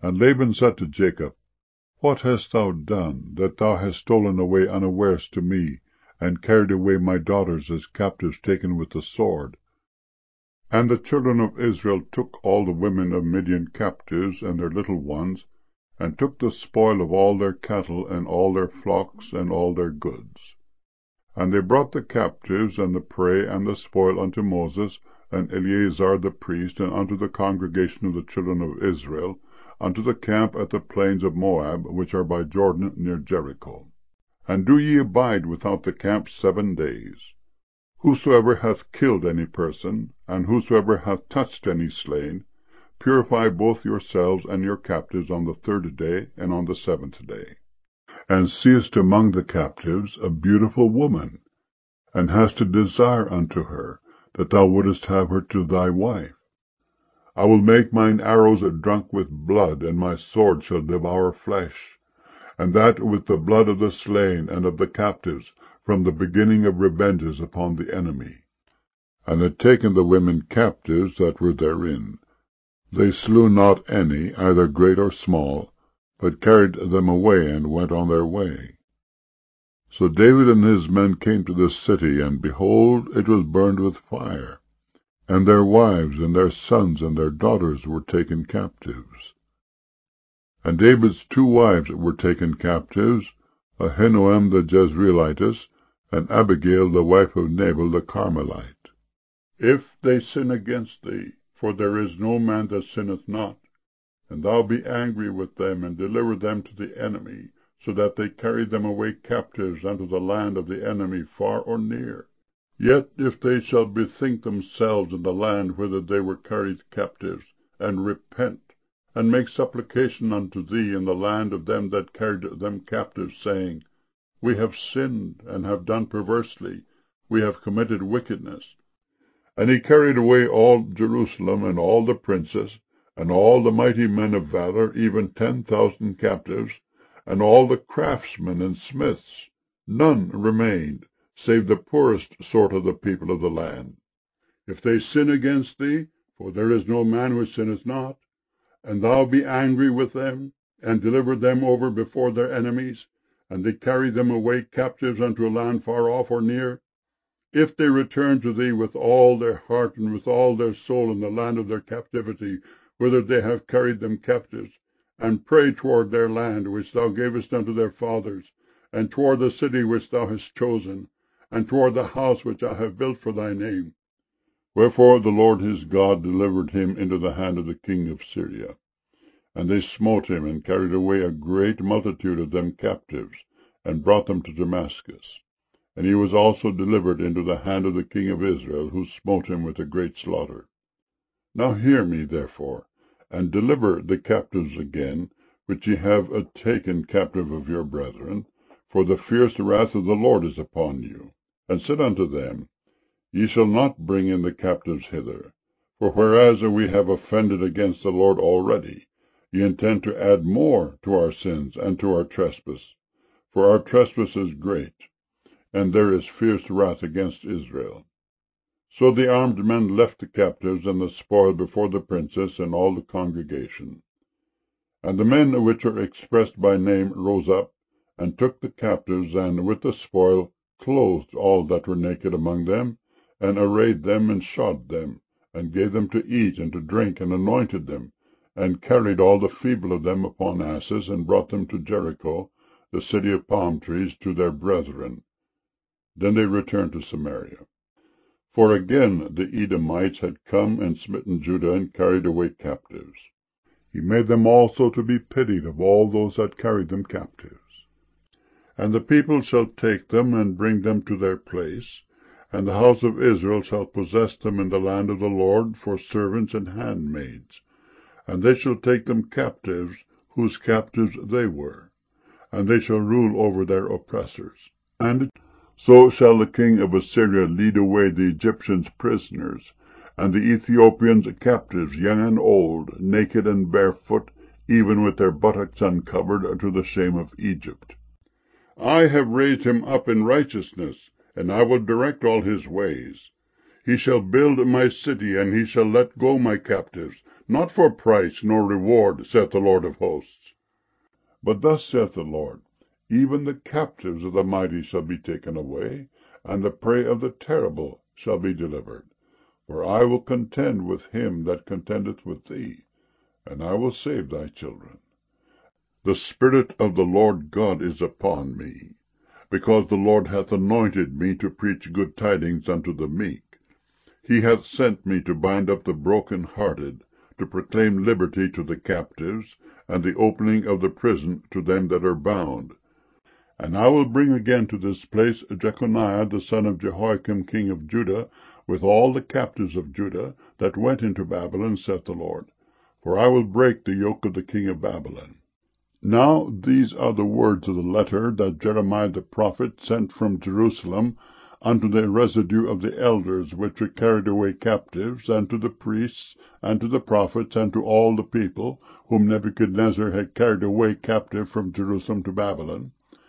And Laban said to Jacob, What hast thou done, that thou hast stolen away unawares to me, and carried away my daughters as captives taken with the sword? And the children of Israel took all the women of Midian captives, and their little ones, and took the spoil of all their cattle, and all their flocks, and all their goods. And they brought the captives, and the prey, and the spoil unto Moses, and Eleazar the priest, and unto the congregation of the children of Israel, unto the camp at the plains of Moab, which are by Jordan near Jericho. And do ye abide without the camp 7 days. Whosoever hath killed any person, and whosoever hath touched any slain, purify both yourselves and your captives on the 3rd day and on the 7th day. And seest among the captives a beautiful woman, and hast a desire unto her, that thou wouldest have her to thy wife. I will make mine arrows drunk with blood, and my sword shall devour flesh, and that with the blood of the slain and of the captives, from the beginning of revenges upon the enemy. And had taken the women captives that were therein. They slew not any, either great or small, but carried them away, and went on their way. So David and his men came to the city, and behold, it was burned with fire, and their wives, and their sons, and their daughters were taken captives. And David's 2 wives were taken captives, Ahinoam the Jezreelitess, and Abigail the wife of Nabal the Carmelite. If they sin against thee, for there is no man that sinneth not, and thou be angry with them, and deliver them to the enemy, so that they carry them away captives unto the land of the enemy, far or near. Yet if they shall bethink themselves in the land whither they were carried captives, and repent, and make supplication unto thee in the land of them that carried them captives, saying, We have sinned, and have done perversely, we have committed wickedness. And he carried away all Jerusalem, and all the princes, and all the mighty men of valor, even 10,000 captives, and all the craftsmen and smiths. None remained, save the poorest sort of the people of the land. If they sin against thee, for there is no man who sinneth not, and thou be angry with them, and deliver them over before their enemies, and they carry them away captives unto a land far off or near, if they return to thee with all their heart and with all their soul in the land of their captivity, whither they have carried them captives, and pray toward their land which thou gavest unto their fathers, and toward the city which thou hast chosen, and toward the house which I have built for thy name. Wherefore the Lord his God delivered him into the hand of the king of Syria. And they smote him, and carried away a great multitude of them captives, and brought them to Damascus. And he was also delivered into the hand of the king of Israel, who smote him with a great slaughter. Now hear me, therefore, and deliver the captives again, which ye have taken captive of your brethren, for the fierce wrath of the Lord is upon you. And said unto them, Ye shall not bring in the captives hither, for whereas we have offended against the Lord already, ye intend to add more to our sins and to our trespass, for our trespass is great, and there is fierce wrath against Israel. So the armed men left the captives and the spoil before the princes and all the congregation. And the men which are expressed by name rose up, and took the captives, and with the spoil clothed all that were naked among them, and arrayed them, and shod them, and gave them to eat and to drink, and anointed them, and carried all the feeble of them upon asses, and brought them to Jericho, the city of palm trees, to their brethren. Then they returned to Samaria. For again the Edomites had come and smitten Judah, and carried away captives. He made them also to be pitied of all those that carried them captives. And the people shall take them, and bring them to their place, and the house of Israel shall possess them in the land of the Lord for servants and handmaids. And they shall take them captives, whose captives they were, and they shall rule over their oppressors. And so shall the king of Assyria lead away the Egyptians prisoners, and the Ethiopians captives, young and old, naked and barefoot, even with their buttocks uncovered, to the shame of Egypt. I have raised him up in righteousness, and I will direct all his ways. He shall build my city, and he shall let go my captives, not for price nor reward, saith the Lord of hosts. But thus saith the Lord, even the captives of the mighty shall be taken away, and the prey of the terrible shall be delivered. For I will contend with him that contendeth with thee, and I will save thy children. The Spirit of the Lord God is upon me, because the Lord hath anointed me to preach good tidings unto the meek. He hath sent me to bind up the broken-hearted, to proclaim liberty to the captives, and the opening of the prison to them that are bound. And I will bring again to this place Jeconiah the son of Jehoiakim king of Judah, with all the captives of Judah, that went into Babylon, saith the Lord. For I will break the yoke of the king of Babylon. Now these are the words of the letter that Jeremiah the prophet sent from Jerusalem unto the residue of the elders which were carried away captives, and to the priests, and to the prophets, and to all the people, whom Nebuchadnezzar had carried away captive from Jerusalem to Babylon.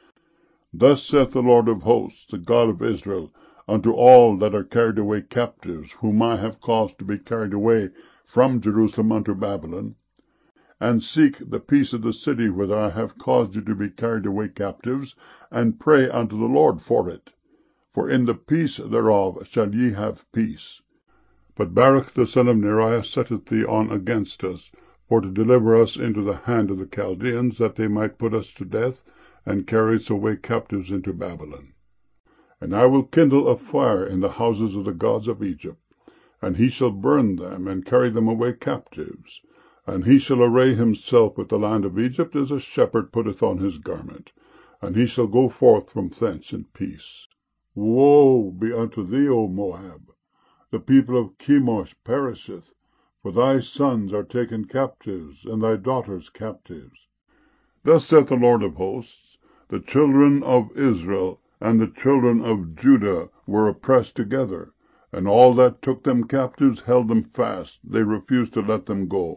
Thus saith the Lord of hosts, the God of Israel, unto all that are carried away captives, whom I have caused to be carried away from Jerusalem unto Babylon, and seek the peace of the city whither I have caused you to be carried away captives, and pray unto the Lord for it. For in the peace thereof shall ye have peace. But Baruch the son of Neriah setteth thee on against us, for to deliver us into the hand of the Chaldeans, that they might put us to death, and carry us away captives into Babylon. And I will kindle a fire in the houses of the gods of Egypt, and he shall burn them, and carry them away captives. And he shall array himself with the land of Egypt, as a shepherd putteth on his garment, and he shall go forth from thence in peace. Woe be unto thee, O Moab! The people of Chemosh perisheth, for thy sons are taken captives, and thy daughters captives. Thus saith the Lord of hosts, the children of Israel and the children of Judah were oppressed together, and all that took them captives held them fast, they refused to let them go.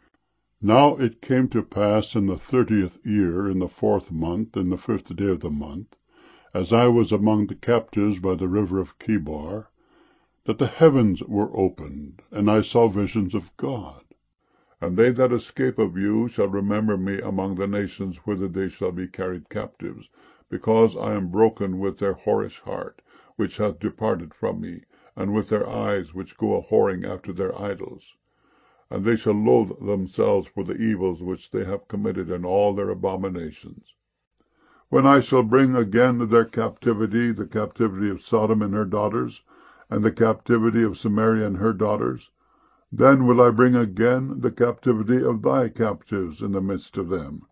Now it came to pass in the 30th year, in the 4th month, in the 5th day of the month, as I was among the captives by the river of Chebar, that the heavens were opened, and I saw visions of God. And they that escape of you shall remember me among the nations whither they shall be carried captives, because I am broken with their whorish heart, which hath departed from me, and with their eyes which go a-whoring after their idols. And they shall loathe themselves for the evils which they have committed in all their abominations. When I shall bring again their captivity, the captivity of Sodom and her daughters, and the captivity of Samaria and her daughters, then will I bring again the captivity of thy captives in the midst of them.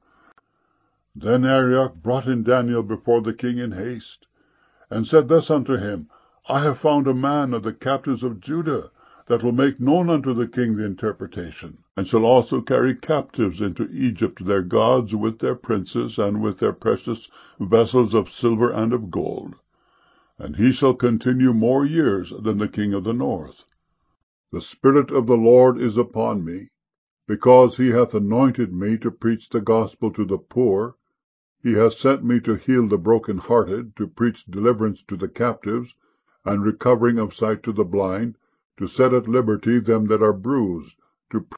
Then Arioch brought in Daniel before the king in haste, and said thus unto him, I have found a man of the captives of Judah, that will make known unto the king the interpretation, and shall also carry captives into Egypt their gods with their princes, and with their precious vessels of silver and of gold. And he shall continue more years than the king of the north. The Spirit of the Lord is upon me, because he hath anointed me to preach the gospel to the poor. He hath sent me to heal the broken-hearted, to preach deliverance to the captives, and recovering of sight to the blind, to set at liberty them that are bruised, to